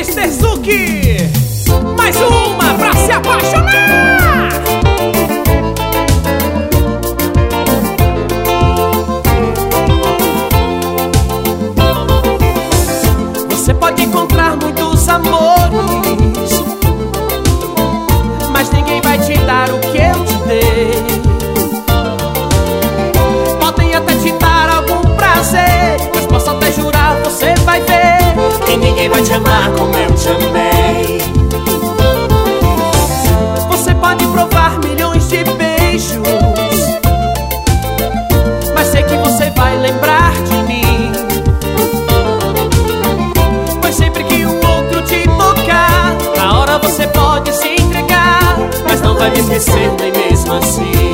Mr. Zuki, mais uma pra se apaixonar. Você pode encontrar muitos amores, mas ninguém vai te dar o que eu te dei. Podem até te dar algum prazer, mas posso até jurar, você vai ver que ninguém vai te amar como eu te amei. Você pode provar milhões de beijos, mas sei que você vai lembrar de mim, pois sempre que um outro te tocar, na hora você pode se entregar, mas não vai me esquecer nem mesmo assim.